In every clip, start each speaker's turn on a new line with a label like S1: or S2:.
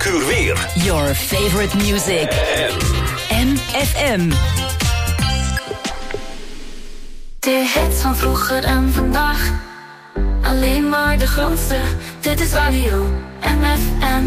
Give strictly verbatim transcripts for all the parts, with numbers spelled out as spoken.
S1: elk uur weer.
S2: Your favorite music. M F M.
S3: De hits van vroeger en vandaag. Alleen maar de grootste. Dit is Radio M F M.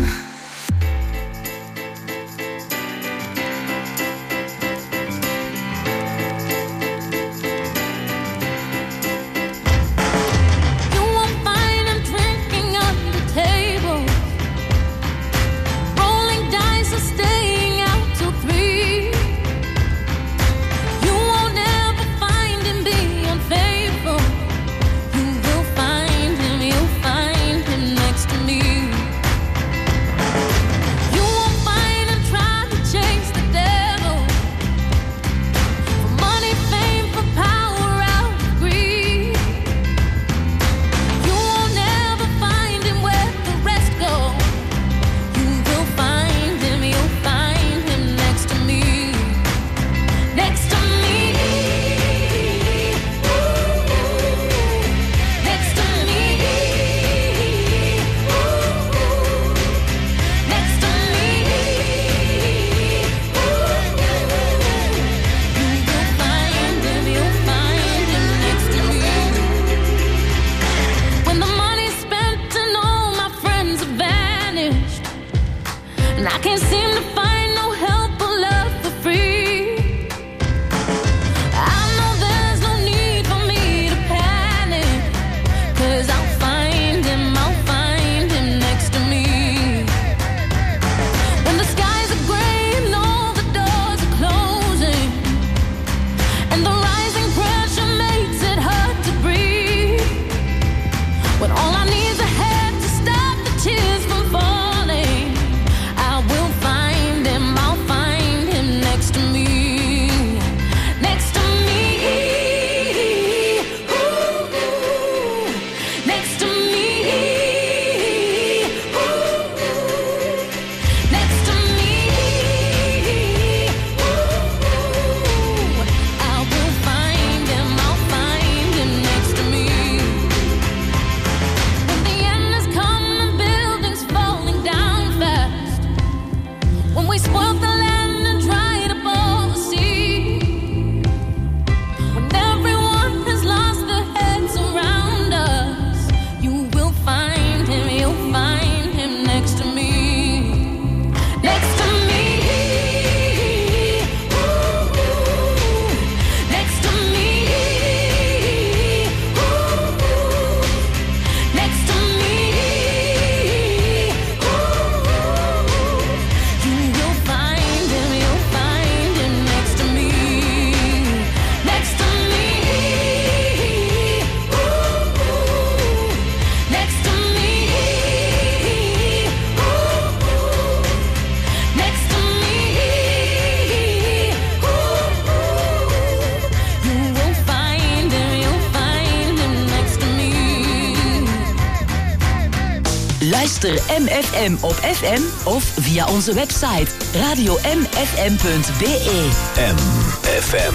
S2: Luister M F M op F M of via onze website radio m f m punt b e.
S1: M F M.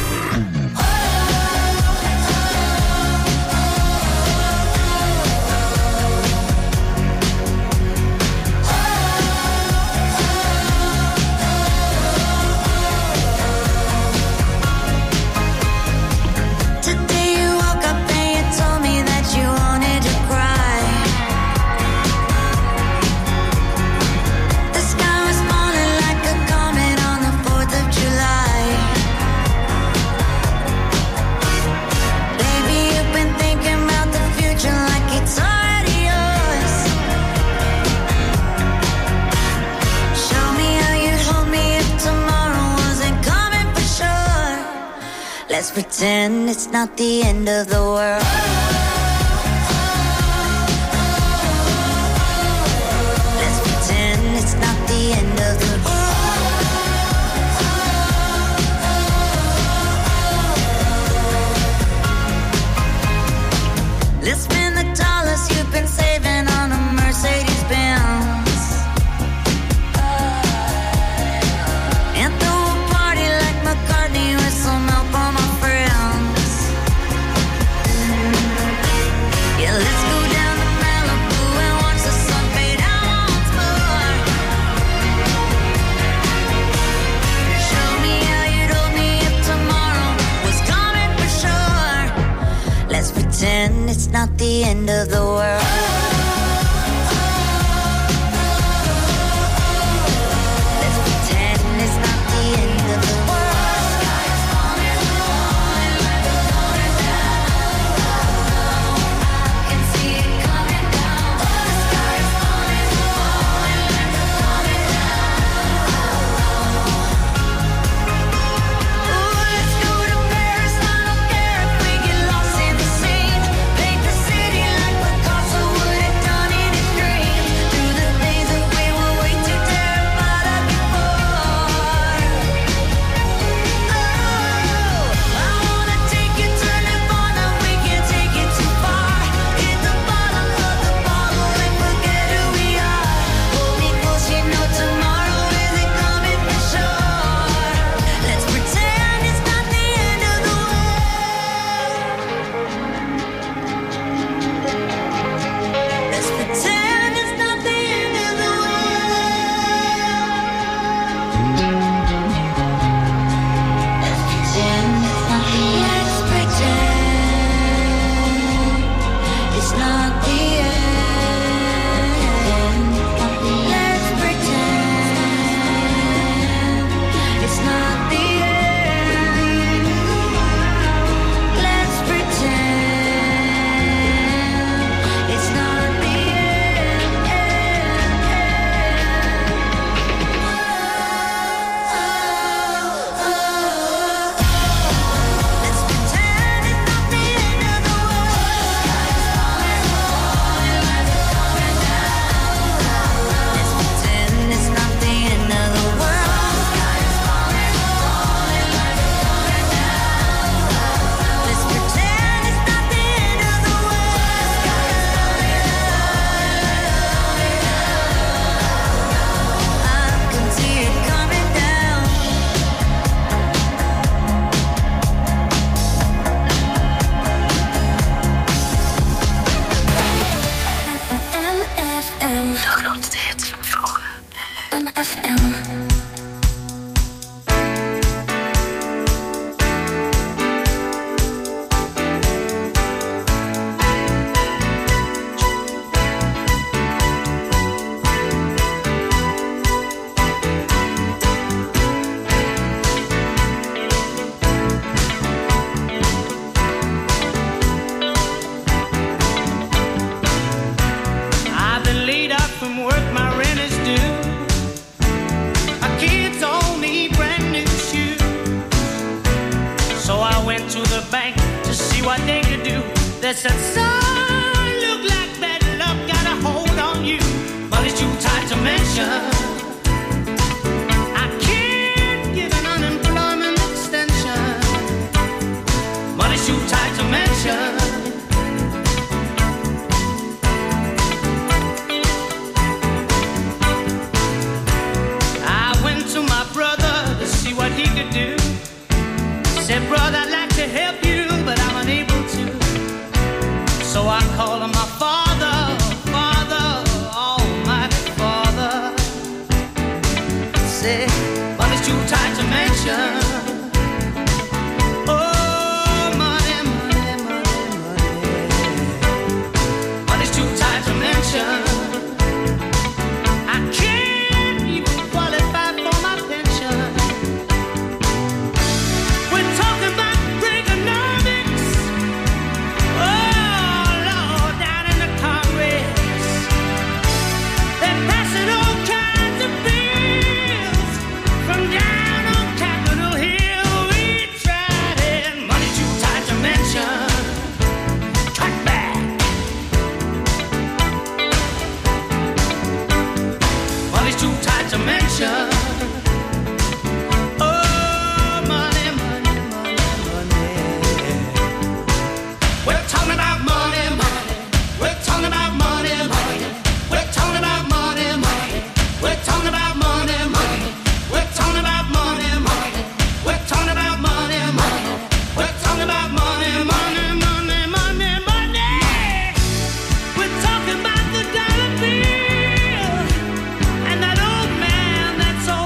S4: Let's pretend it's not the end of the world. Let's pretend it's not the end of the world. Let's spend the dollars you've been saving on a Mercedes Benz. And throw a party like McCartney with some help on my friends. end of the world. Let's pretend it's not the end of the world. The sky is falling, falling like it's coming down. I can see it coming down. The sky is falling, falling like it's coming down. Ooh, let's go to Paris. I don't care if we get lost in the scene. Paint the city like Picasso would have done in his dream. Do the things that we were way too terrified of before. Oh, I wanna take you to Nirvana. We can't take it too far. Hit the bottom of the bottle and forget who we are. Hold me close, you know tomorrow isn't coming for sure. Let's pretend it's not the end of the world. Let's pretend it's not the end of the world. Let's pretend it's not the end. Let's pretend it's not the end. Let's pretend it's not the Let's pretend it's not the end of the world. Let's pretend it's not the end of the world. Let's pretend it's not the end of the world. I can see it coming down. M F M. De grootste hits van vroeger. M F M.
S1: I've been laid up from work, my rent is due. My kids all need brand new shoes. So I went to the bank to see what they could do. They said, son, look like bad luck got a hold on you. But it's too tight to mention. I can't give an unemployment extension. But it's too tight to mention. I went to my brother to see what he could do. Said, brother, I'd like to help you, but I'm unable to. So I called on my father, father, almighty father. Said, but it's too tight to mention. Oh, money, money, money, money. But it's too tight to mention. I can't even qualify for my pension. We're talking about Reaganomics. Oh, Lord, down in the Congress. They're passing all kinds of bills from down on Capitol Hill. We tried it. Money too tight to mention. Cut back. Money's too tight to mention. Oh, money, money, money, money. We're talking about money, money. We're talking about money, money. We're talking about money, money. We're talking about money, money. We're talking about money, money. We're talking about money, money. We're talking about money, money, money, money, money. We're talking about the dollar bill and that old man that's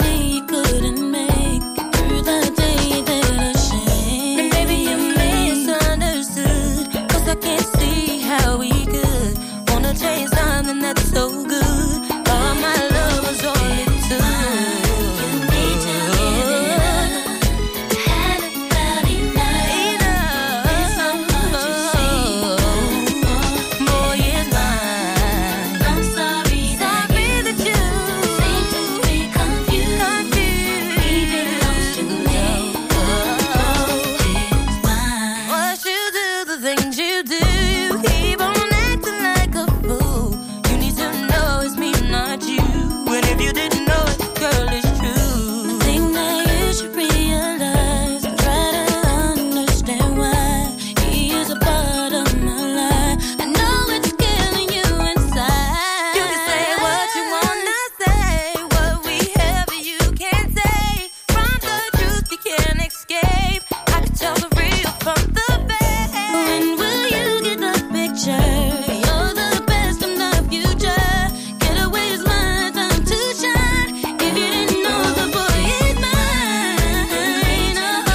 S5: me you couldn't make it through the day that I shame. And baby, you misunderstood, cause I can't see how we could wanna chase something that's so good. All my love was all it took. You need to give it up. Had about enough. It's not much you see. Boy, it's mine. I'm sorry that you seem to be confused. He belongs to me. Oh, it's mine. What you do, the things you do, you keep on acting like a fool. You need to know it's me, not you. And if you didn't know it, girl, it's true. I think that you should realize and try to understand why he is a part of my life. I know it's killing you inside. You can say what you wanna say, what we have you can't say. From the truth you can't escape. I can tell the real from the fake. When will you get the picture? You're the best of the future. Get away is my time to shine. If you didn't know, the boy is mine. Oh,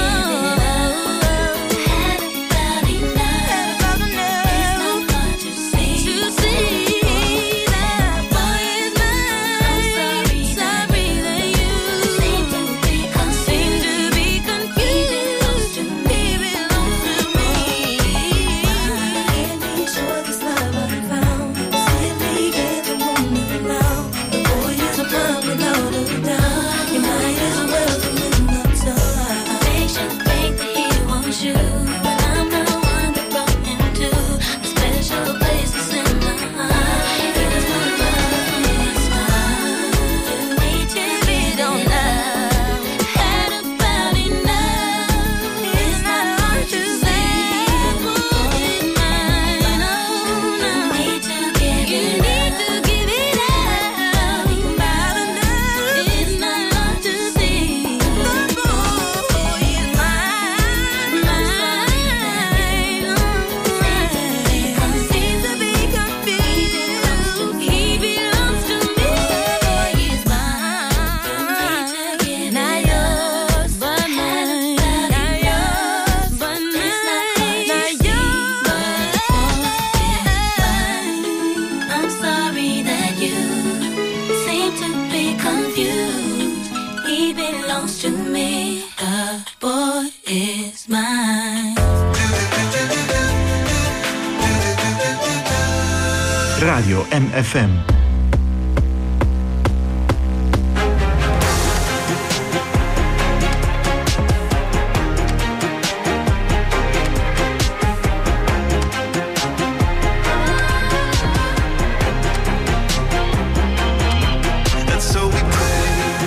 S5: had about enough. Had about enough. It's not hard to see. To see that boy is mine. I'm sorry, sorry that you seem to be confused. Seem to be confused. He belongs to me. He belongs to me. Can't be sure this love I found. Simply get the woman now. The boy is a man without a doubt. You might as well come in the time. Makes you think that he wants you, but I'm the one that brought him to a special place that's in my heart. He was my love from the start. You need to be don't love. Had about enough. It's not hard to say. Boy is mine. Oh, no. You need to give you it need to give it up. About enough. It's not hard to see. The boy is mine. Mine. Oh, seems to be confused. He belongs to me. The boy is mine. Not yours, but mine. Not yours, but mine. Not yours, I'm sorry that you seem to be confused. He belongs to me. The boy is mine.
S6: Radio M F M.
S7: And so we pray.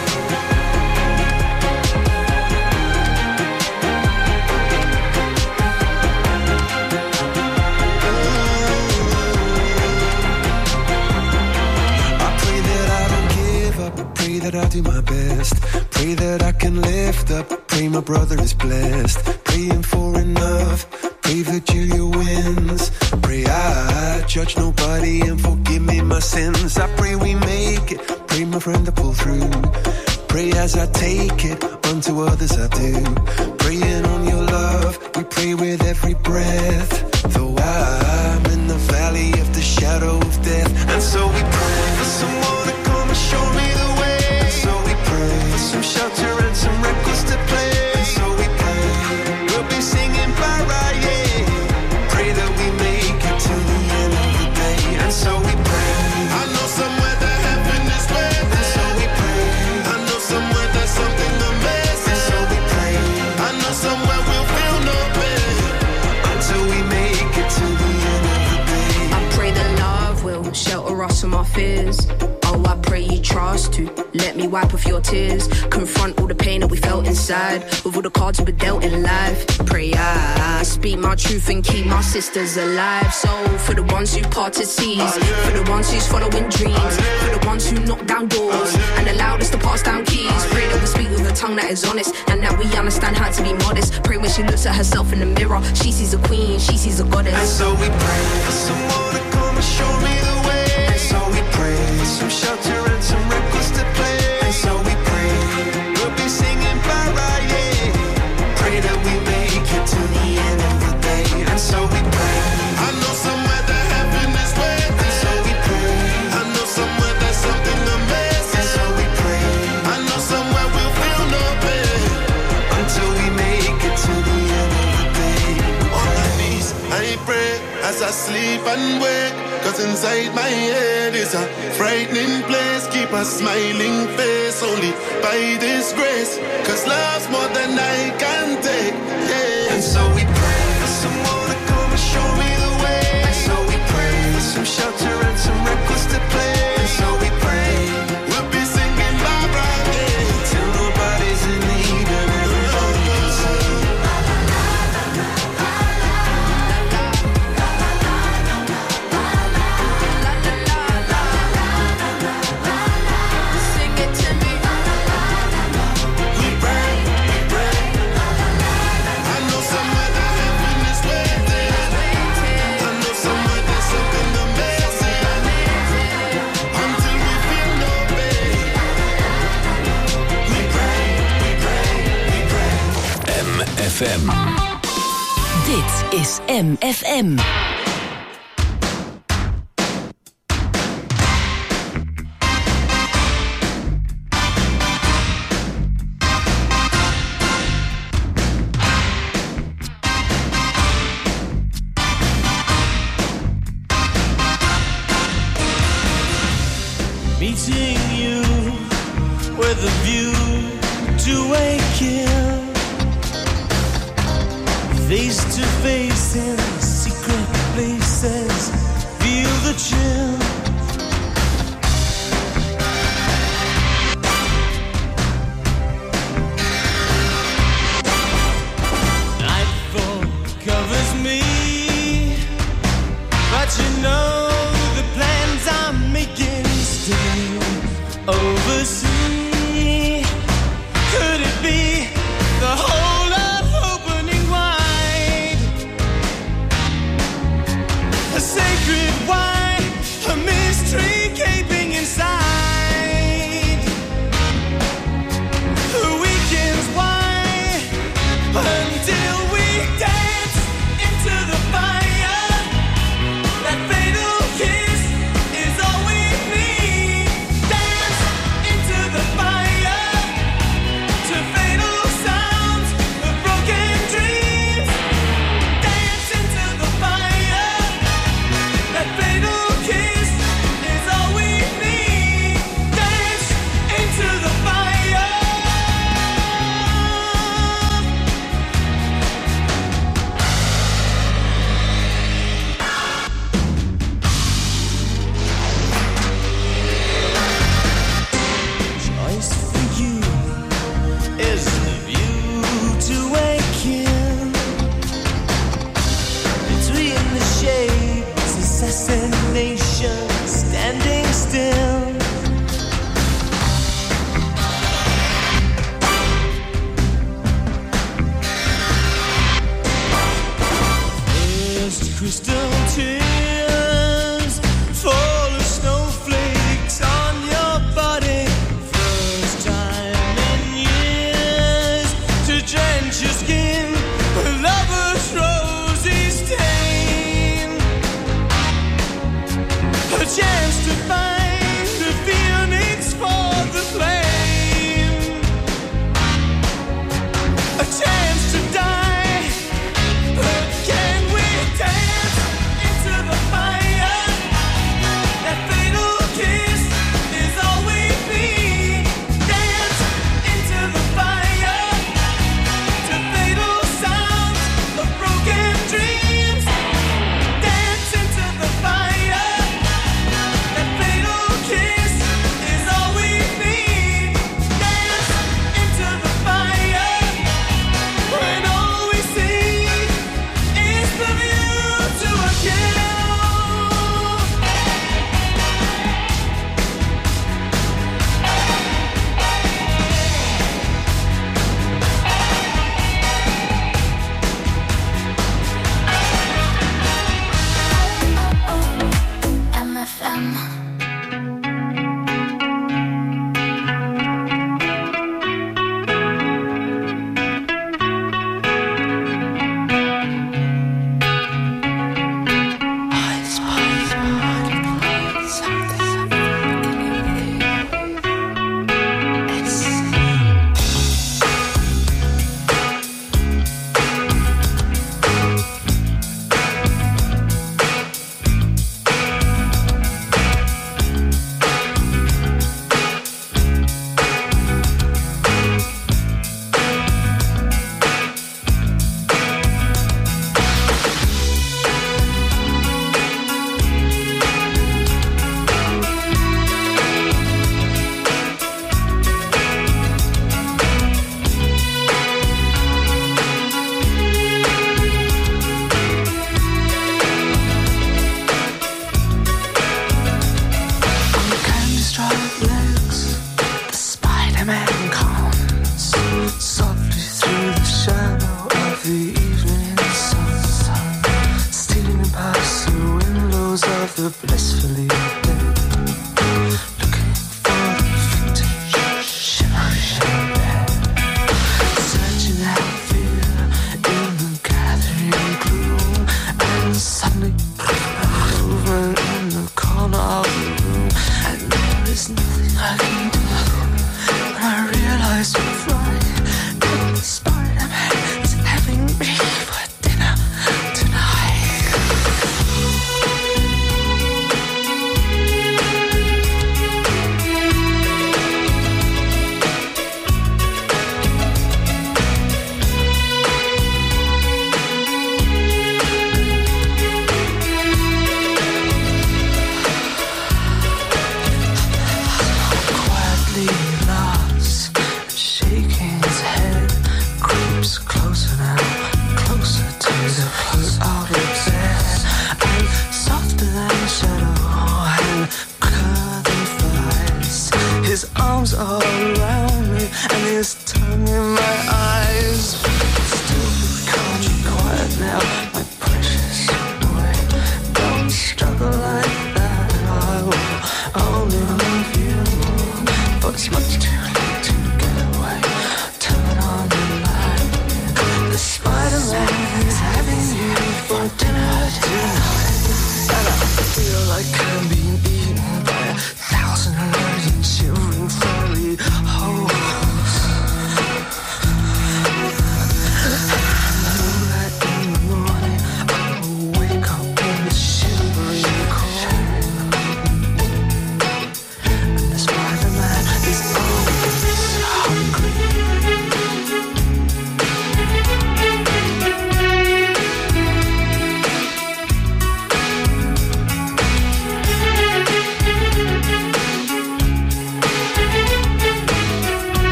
S7: I pray that I don't give up. I pray that I do my best. Pray that I can lift up. Pray my brother is blessed. Praying for enough. Pray that Julia wins. Pray I judge nobody and forgive me my sins. I pray we make it. Pray my friend to pull through. Pray as I take it, unto others I do. Praying on your love, we pray with every breath. Though I'm in the valley of the shadow of death. And so we pray for someone to come and show me the way. And so we pray for some shelter and some records to play. And so we pray we'll be singing bye right, yeah. Pray that we make it to the end of the day. And so we pray. I know somewhere that heaven is waiting. And so we pray. I know somewhere there's something amazing. And so we pray. I know somewhere we'll feel no pain until we make it to the end of the day.
S8: I pray that love will shelter us from our fears. Oh, I pray you trust to let me wipe off your tears. Confront all the pain that we felt inside with all the cards we were dealt in life. Pray I speak my truth and keep my sisters alive. So for the ones who parted seas,
S7: Oh, yeah.
S8: for the ones who's following dreams,
S7: Oh, yeah.
S8: for the ones who knock down doors
S7: Oh, yeah.
S8: and allowed us to pass down keys.
S7: Oh,
S8: Pray
S7: yeah.
S8: that we speak with a tongue that is honest and that we understand how to be modest. Pray when she looks at herself in the mirror, she sees a queen, she sees a goddess.
S7: And so we pray for someone to come and show me the way. And so we pray for some shelter and some records to play. And so we pray
S9: I sleep and wake, cause inside my head is a frightening place. Keep a smiling face only by this grace, cause love's more than I can take, yeah. And so we pray for someone to come and show me the way. And so we pray for some shelter and some records to play. And so we pray we'll be singing Barbara Gay till nobody's in need and everybody can sing.
S2: M F M. Dit is M F M.
S1: Meeting you with a view to a kill. Face to face in secret places, feel the chill. Nightfall covers me, but you know the plans I'm making stay overseas. Could it be the whole of opening wide? A sacred wine, a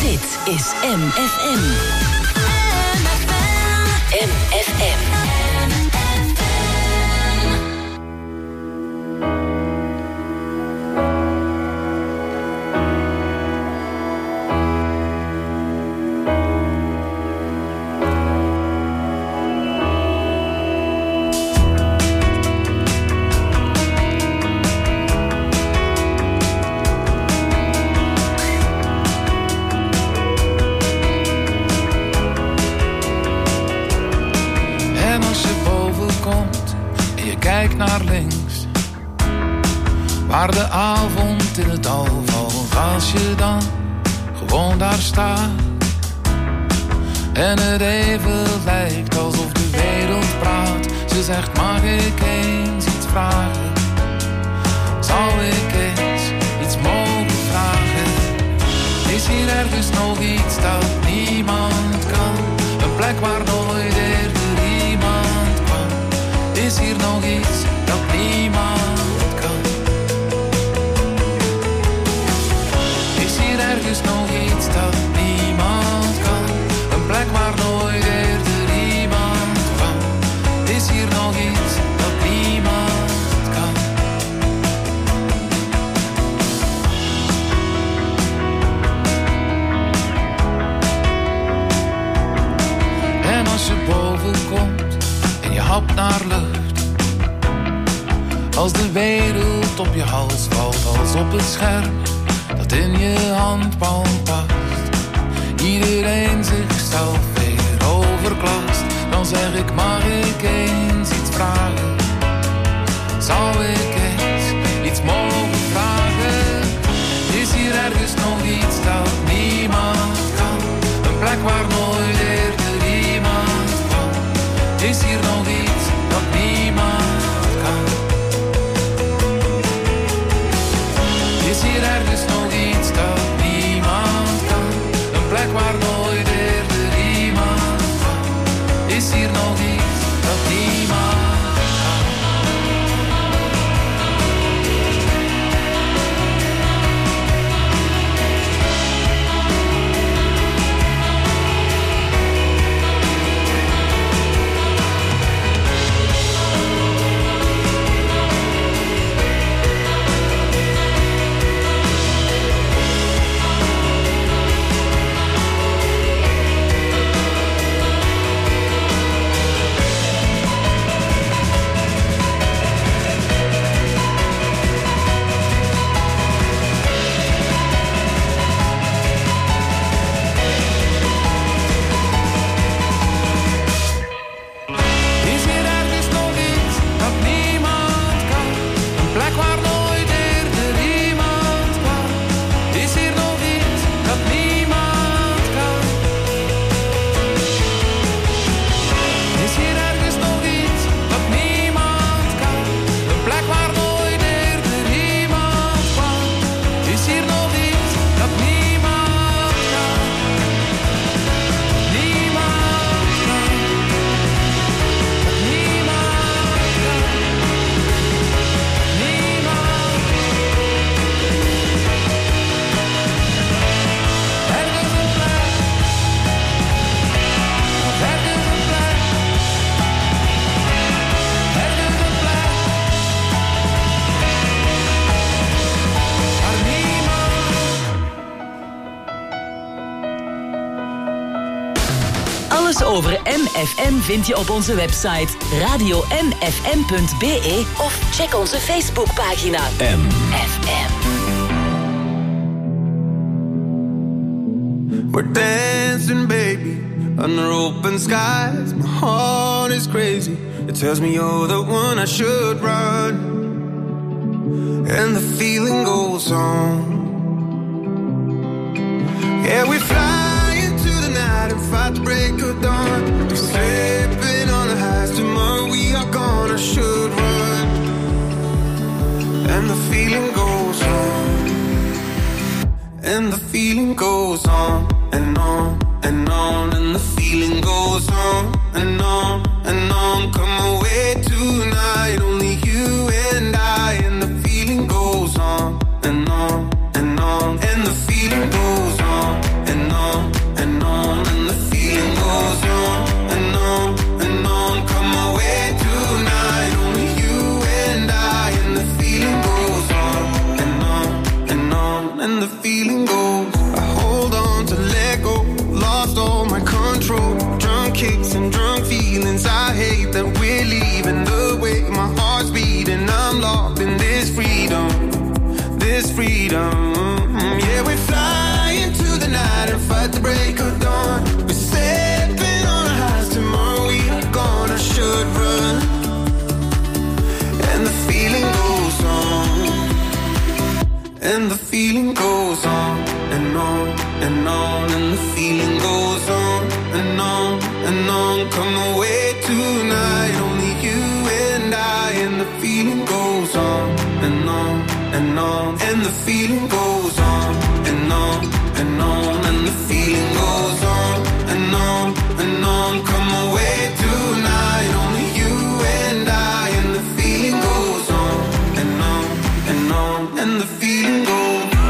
S2: Dit is M F M. M F M.
S10: Waar de avond in het dal valt, als je dan gewoon daar staat. En het even lijkt alsof de wereld praat. Ze zegt, mag ik eens iets vragen? Zou ik eens iets mogen vragen? Is hier ergens nog iets dat niemand kan? Een plek waar nooit eerder iemand kwam. Is hier nog iets dat niemand kan? Is hier ergens nog iets dat niemand kan? Een plek waar nooit eerder iemand kwam. Is hier nog iets dat niemand kan? En als je boven komt en je hapt naar lucht, als de wereld op je hals valt als op het scherm dat in je handpalm past, iedereen zichzelf weer overklast, dan zeg ik, mag ik eens iets vragen? Zou ik eens iets mogen vragen? Is hier ergens nog iets dat niemand kan? Een plek waar nooit eerder iemand kwam. Is hier nog iets dat niemand kan? Is hier ergens nog iets dat niemand kan? Een plek waar nooit eerder iemand kwam. Is hier nog iets dat niemand kan?
S2: Over M F M vind je op onze website radio m f m punt b e of check onze Facebookpagina M F M.
S7: We're dancing, baby, under open skies. My heart is crazy. It tells me you're the one I should run. And the feeling goes on. Yeah, we fly and fight the break of dawn. We're slipping on the highs. Tomorrow we are gonna should run. And the feeling goes on. And the feeling goes on and on and on. And the feeling goes on and on and on. Come away tonight, only you and I. And the feeling goes on and on and on. And the feeling goes on and on.
S11: and on, and the feeling goes on and on and on. Come away tonight, only you and I, and the feeling goes on and on and on, and the feeling goes on and on and on, and the feeling goes on and on and on. Come away tonight, only you and I, and the feeling goes on and on and on, and the feeling goes on.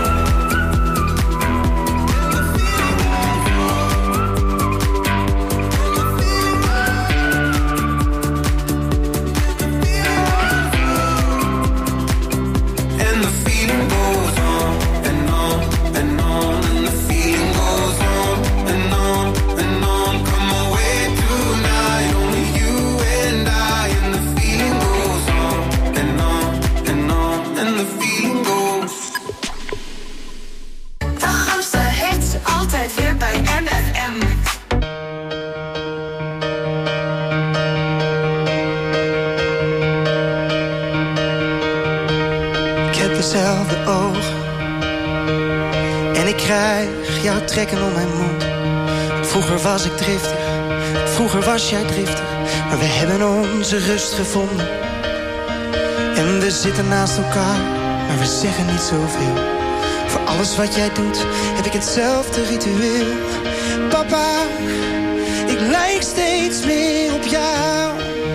S12: Dezelfde ogen en ik krijg jouw trekken om mijn mond. Vroeger was ik driftig, vroeger was jij driftig, maar we hebben onze rust gevonden. En we zitten naast elkaar, maar we zeggen niet zoveel. Voor alles wat jij doet, heb ik hetzelfde ritueel. Papa, ik lijk steeds meer op jou.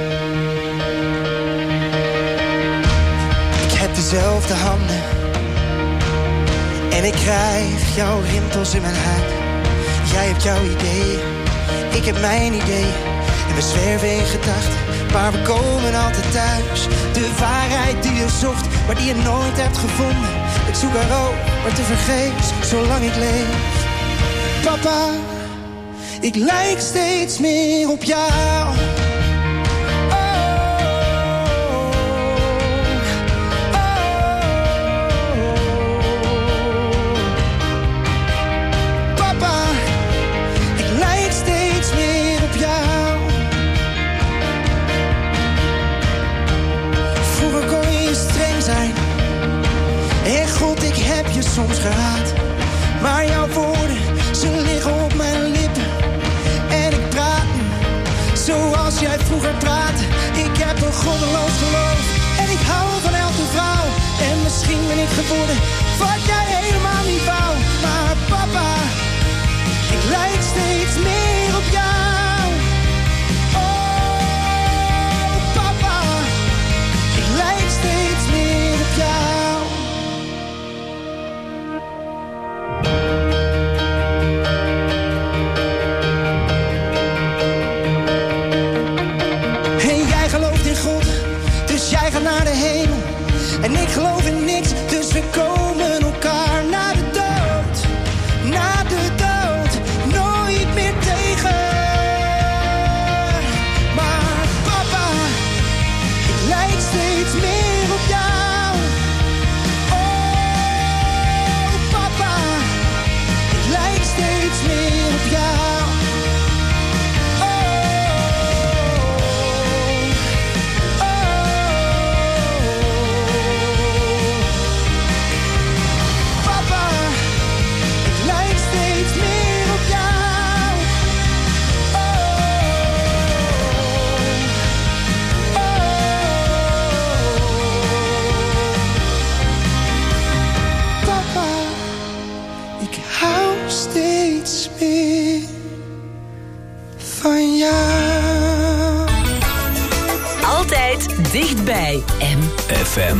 S12: Ik heb dezelfde handen en ik krijg jouw rimpels in mijn huid. Jij hebt jouw ideeën, ik heb mijn ideeën. En we zwerven in gedachten, maar we komen altijd thuis. De waarheid die je zocht, maar die je nooit hebt gevonden. Ik zoek haar ook, maar tevergeefs, zolang ik leef. Papa, ik lijk steeds meer op jou. Soms gehaat, maar jouw woorden, ze liggen op mijn lippen. En ik praat nu, zoals jij vroeger praatte. Ik heb een goddeloos geloof en ik hou van elke vrouw. En misschien ben ik geworden wat jij helemaal niet wou. Maar papa, ik lijk steeds meer op jou. Oh papa, ik lijk steeds meer op jou. Naar de hemel en ik geloof in niks, dus we komen elkaar na de dood, na de dood, nooit meer tegen. Maar papa, ik lijk steeds meer op jou. Oh papa, ik lijk steeds meer op jou.
S2: Dichtbij M F M.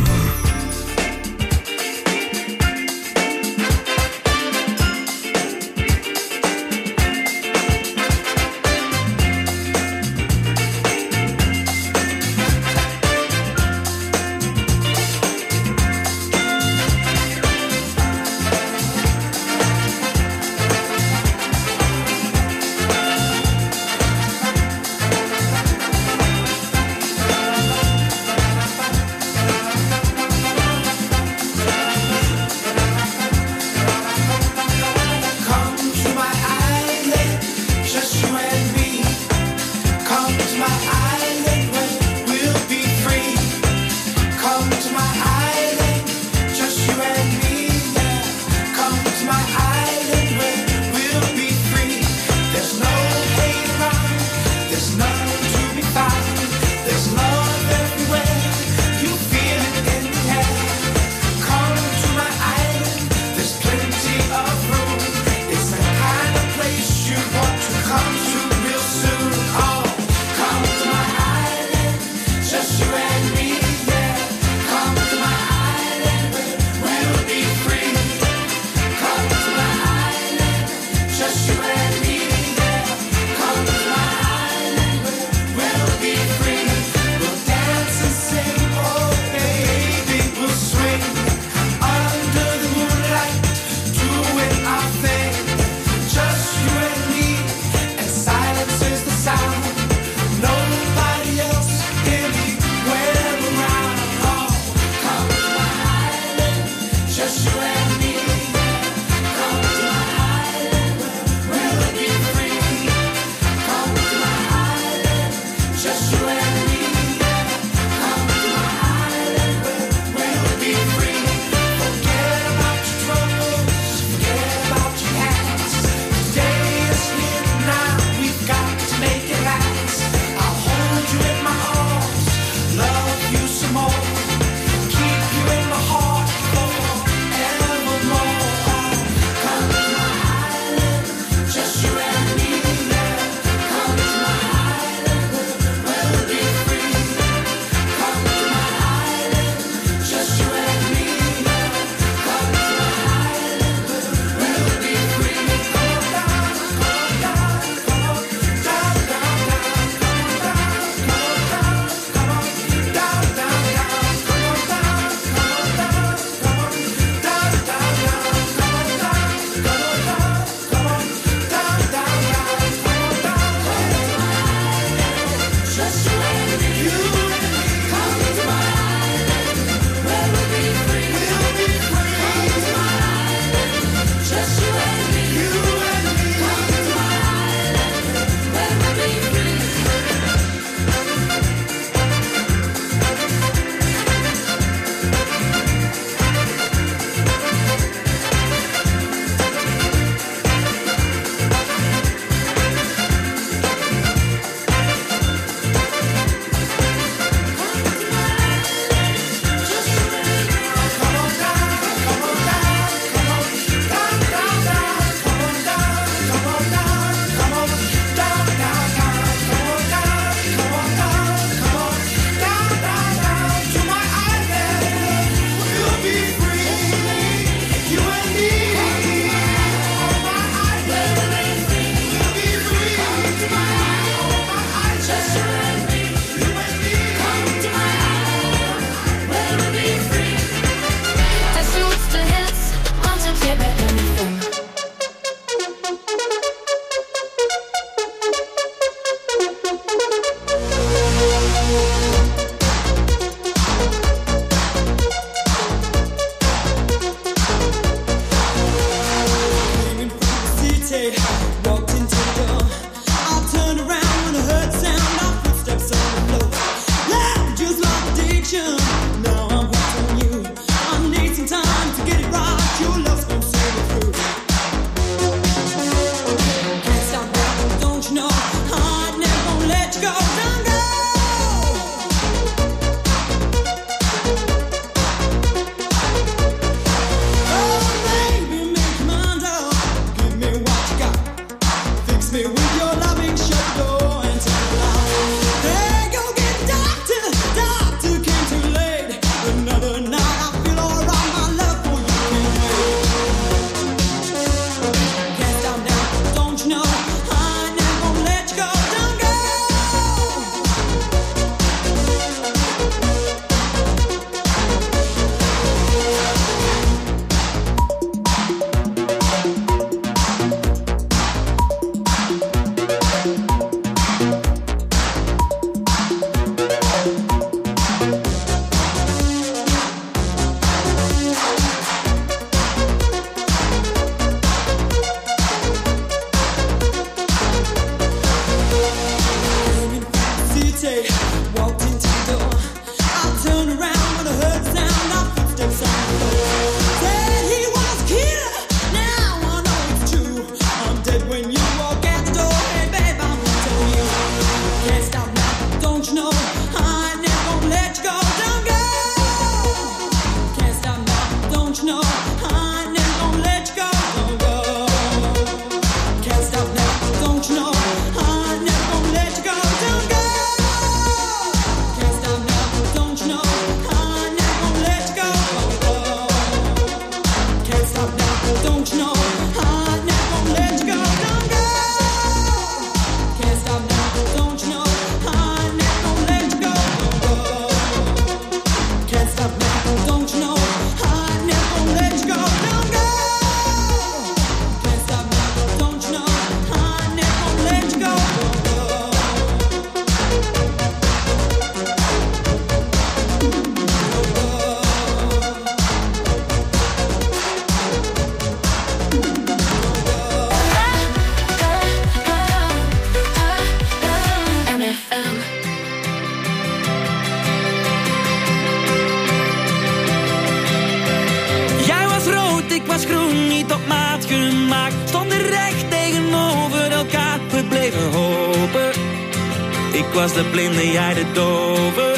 S13: Ik was de blinde, jij de dove.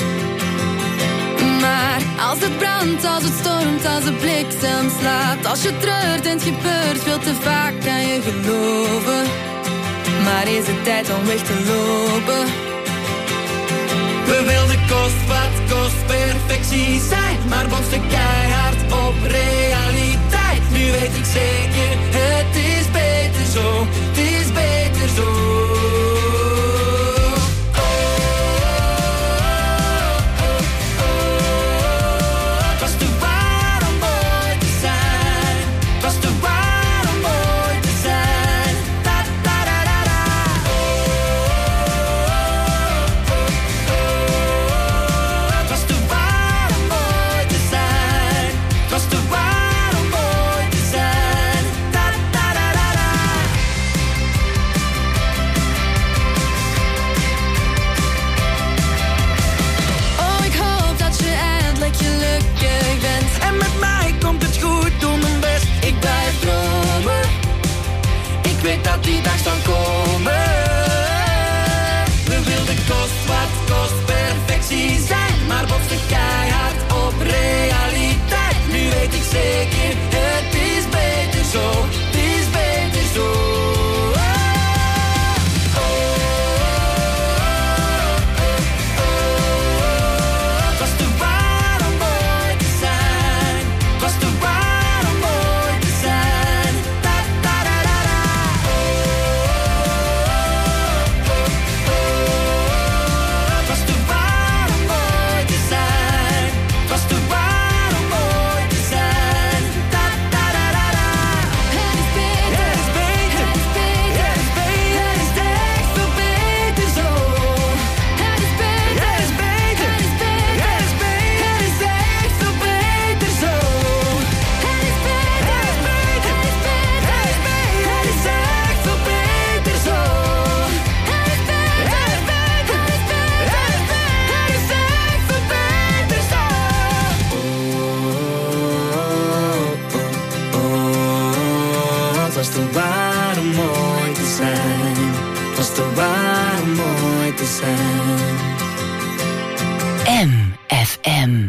S5: Maar als het brandt, als het stormt, als de bliksem slaat, als je treurt en het gebeurt veel te vaak, kan je geloven. Maar is het tijd om weg te lopen?
S13: We wilden kost wat kost perfectie zijn, maar botsten keihard op realiteit. Nu weet ik zeker, het is beter zo, het is beter zo. Dat die dag zal komen. We wilden kost wat kost perfectie zijn, maar botsten keihard op realiteit. Nu weet ik zeker, het is beter zo, het is beter zo.
S5: Zijn
S13: te waar om mooi te zijn.
S2: M F M.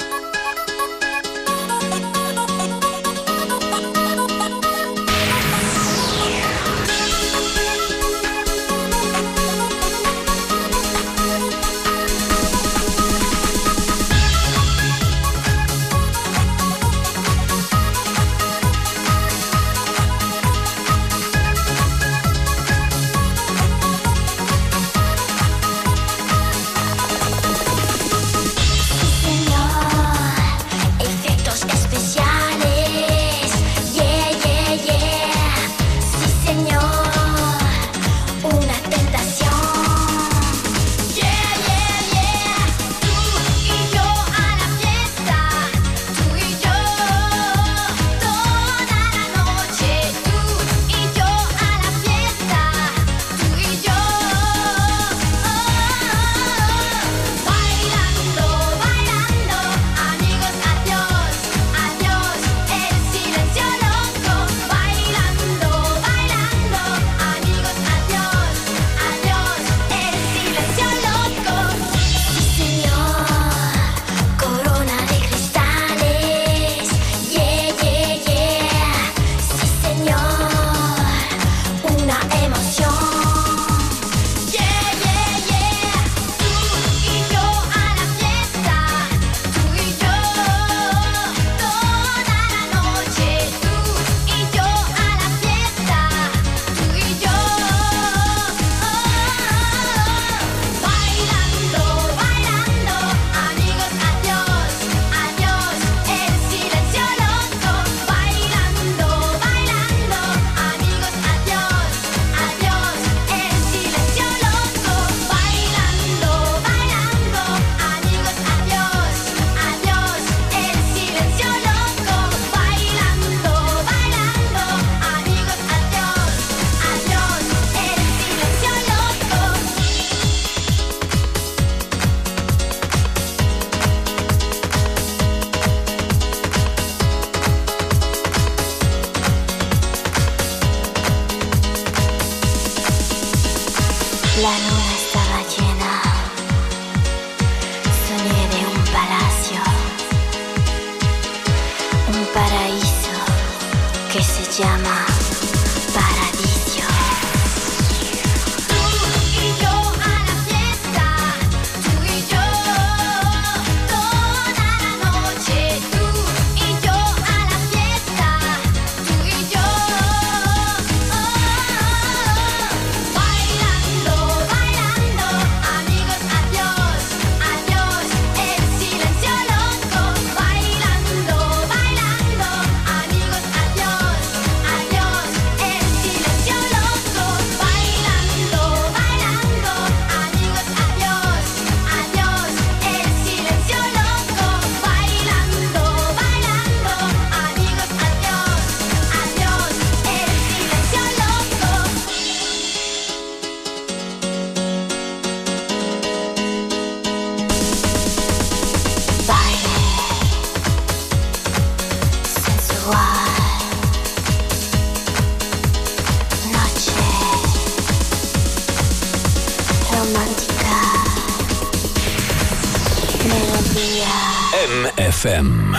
S3: La luna estaba llena, soñé de un palacio, un paraíso que se llama Paradiso. Tú y yo a la fiesta, tú y yo toda la noche. Tú y yo a la fiesta, tú y yo bailando, bailando, amigos, adiós, adiós, el silencio loco. Bailando, bailando, amigos, adiós, adiós, el silencio loco. Bailando, bailando, amigos, adiós, adiós, el silencio loco. Bailando, bailando, amigos, adiós, adiós, el silencio loco. Baile sensual, noche romántica, melodía.
S14: M F M.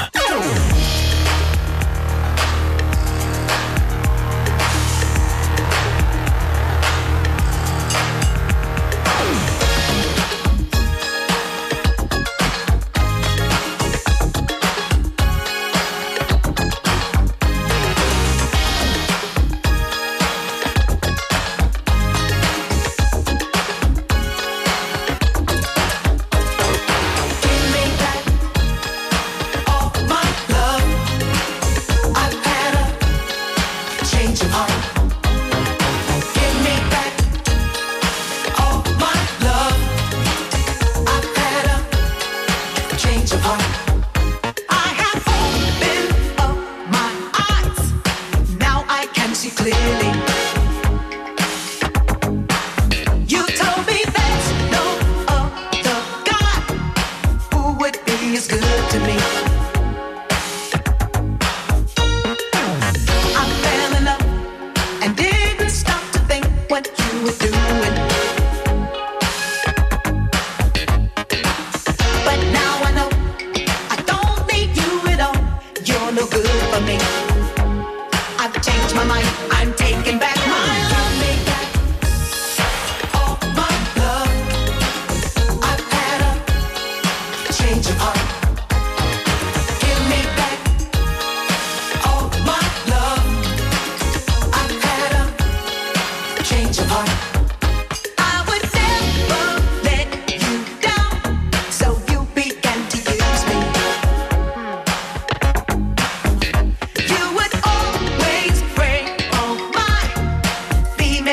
S4: Give me back all my love.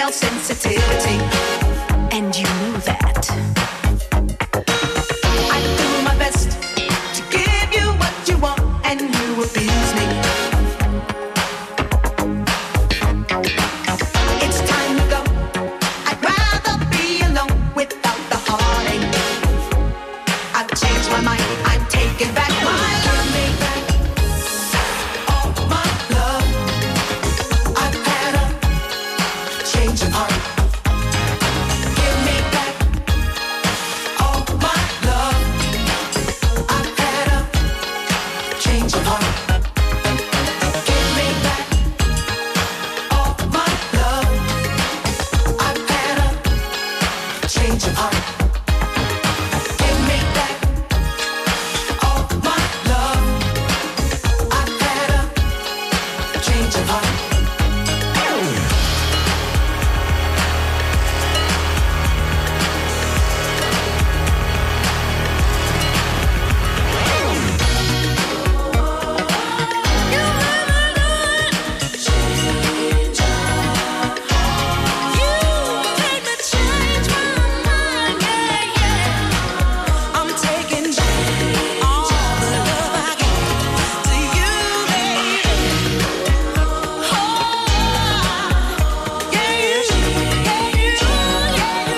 S15: felt sensitivity, and you knew that. I do my best to give you what you want, and you abuse me. It's time to go. I'd rather be alone without the heartache. I've changed my mind. I'm taking back my love. All my love. I've had a change of heart. Give me back all my love. I've had a change of heart. Give me back all my love. I've had a change of heart. Give me back all my love. I've had a change of heart. I'm taking all the love I give to you, baby. Oh, yeah, you, yeah, you, yeah, you.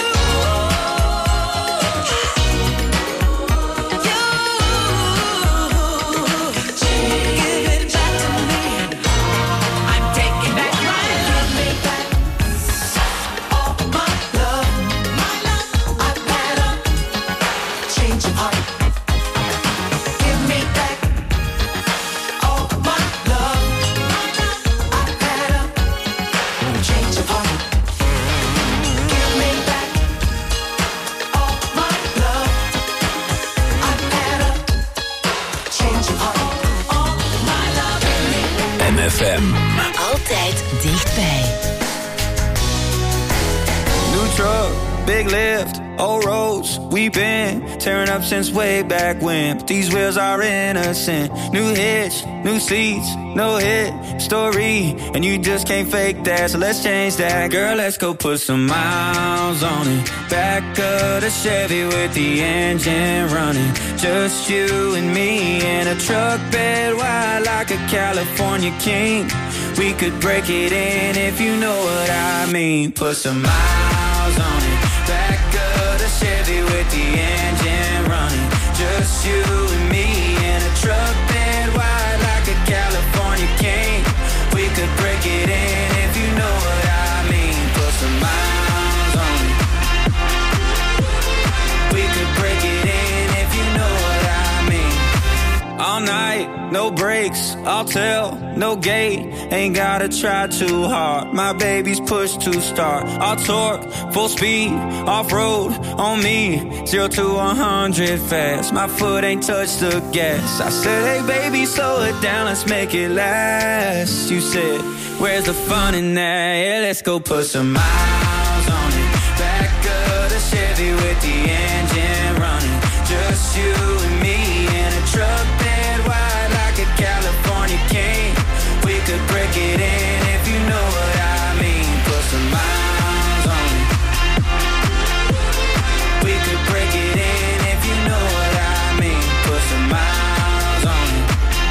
S15: You give it back to me. I'm taking back my love. Give me back all my love. My love. I've had a change of heart. Give me back all my love. My love. I've had a change of heart. Give me back all my love. I've had a change of heart. All my love.
S14: M F M.
S2: Altijd dichtbij.
S16: New truck, big lift, old roads. We've been tearing up since way back when. But these wheels are innocent. New hitch, new seats, no hit story. And you just can't fake that, so let's change that. Girl, let's go put some miles on it. Back of the Chevy with the engine running. Just you and me in a truck bed wide like a California king. We could break it in if you know what I mean. Put some miles on it. Back of the Chevy with the engine running. Just you and me in a truck bed wide like a California king. We could break it in if you know what I mean. Put some miles on it. We could break it in if you know what I mean. All night, no brakes, I'll tell, no gate. Ain't gotta try too hard. My baby's push to start. I'll torque, full speed, off-road on me. Zero to one hundred fast. My foot ain't touched the gas. I said, hey baby, slow it down, let's make it last. You said, where's the fun in that? Yeah, let's go put some miles on it. Back of the Chevy with the engine running. Just you and me in a truck bed wide like a California king. We could break it in if you know what I mean. Put some miles on it. We could break it in if you know what I mean. Put some miles on it.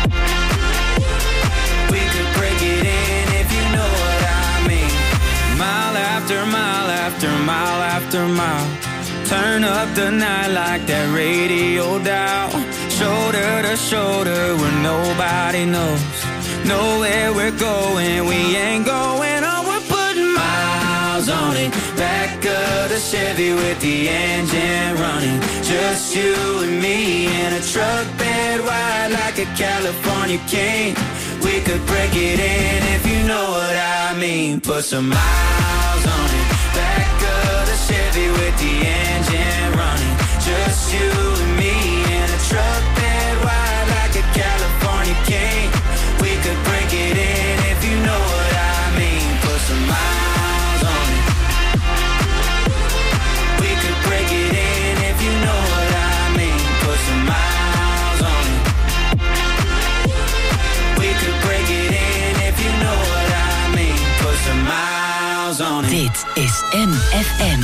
S16: We could break it in if you know what I mean. Mile after mile after mile after mile. Turn up the night like that radio dial. Shoulder to shoulder where nobody knows. Know where we're going, we ain't going on. We're putting miles on it. Back of the Chevy with the engine running. Just you and me in a truck bed wide like a California king. We could break it in if you know what I mean. Put some miles on it. Back of the Chevy with the engine running. Just you and me in a truck bed wide like a California king. We could break it in if you know what I mean. Put some miles on it. We could break it in if you know what I mean. Put some miles on it. We could break it in if you know what I mean. Put some miles on it.
S2: Dit is M F M.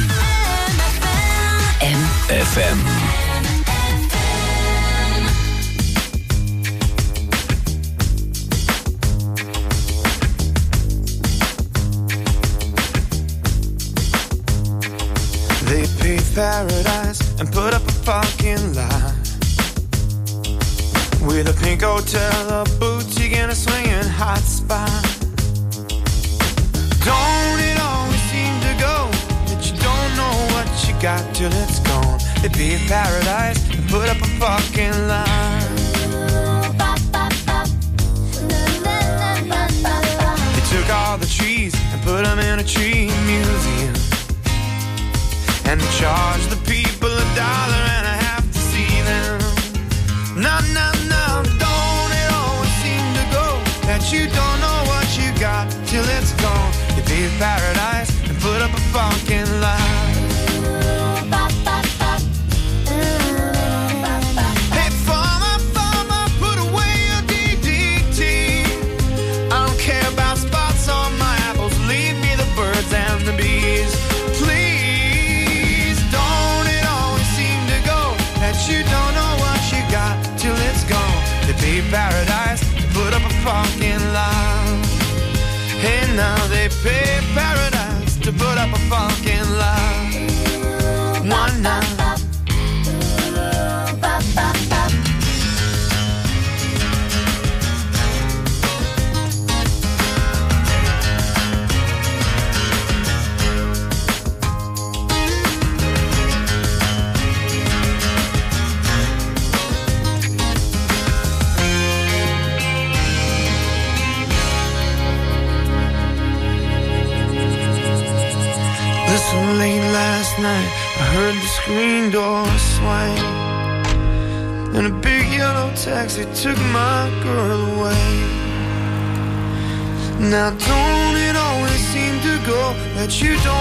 S2: M F M.
S11: They paved paradise and put up a fucking lie. With a pink hotel, a boutique, and a swinging hot spot. Don't it always seem to go that you don't know what you got till it's gone? They paved paradise and put up a fucking line. They took all the trees and put them in a tree museum. And they charge the people a dollar and a half to see them. No, no, no, don't it always seem to go that you don't know what you got till it's gone. You paved paradise and put up a fucking lie. Hey, farmer, farmer, put away your D D T. I don't care about spots on my apples. Leave me the birds and the bees. Please, don't it always seem to go that you don't know what you got till it's gone. They paved paradise to put up a fucking lie. Hey, now they paved paradise to put up a fucking lie. One night. So late last night, I heard the screen door swing, and a big yellow taxi took my girl away. Now don't it always seem to go that you don't